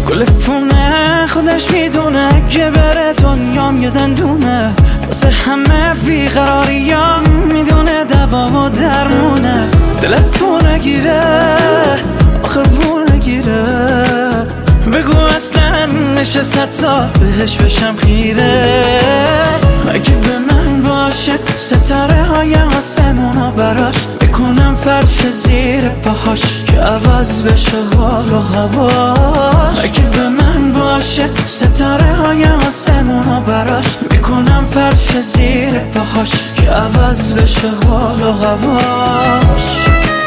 گل پونه خودش میدونه که بره دنیام یه زندونه، واسه همه بیقراریام میدونه دوا و درمونه. دلت پونه گیره آخه پونه گیره، بگو اصلا نشه 100 سال بهش بشم خیره. اگه به من باشه ستاره های آسمونا براش، بکنم فرش زیر پاهاش که عوض بشه حال و هواش. اگه به من باشه ستاره های آسمونا براش، بکنم فرش زیر پاهاش که عوض بشه حال و هواش.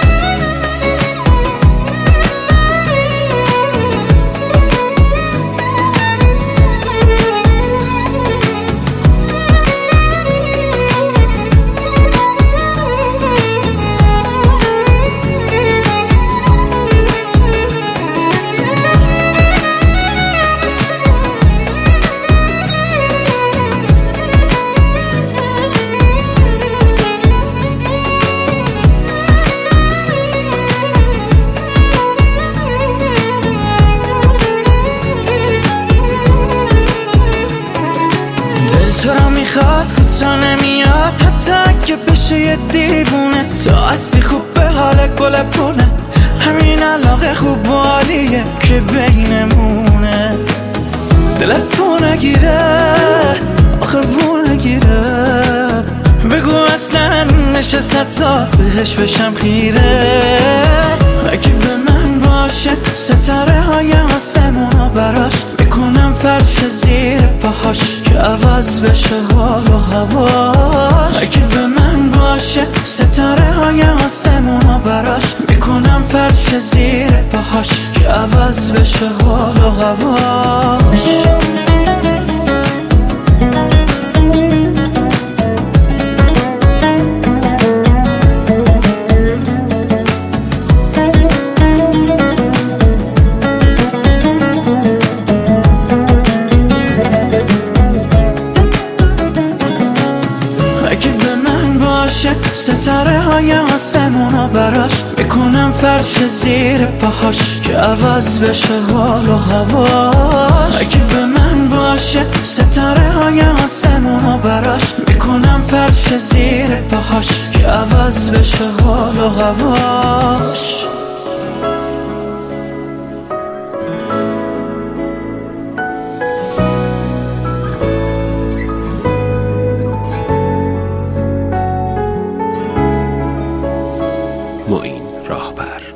تو را میخواد کوتا نمیاد، حتی اگه بشه یه دیوونه. تو هستی خوب به حال گل پونه، همین علاقه خوب و عالیه که بینمونه. دلت پونه گیره آخه پونه گیره، بگو اصلا نشه 100 سال بهش بشم خیره. اگه به من باشه ستاره های آسمونا براش، بکنم فرش زیر پاهاش که عوض بشه حال و هواش. اگه به من باشه ستاره های آسمونا براش، بکنم فرش زیر پاهاش که عوض بشه حال و هواش. ستاره های آسمونا براش، بکنم فرش زیر پاهاش که عوض بشه حال و هواش. اگه به من باشه ستاره های آسمونا براش، بکنم فرش زیر پاهاش که عوض بشه حال و هواش. معین راهبر.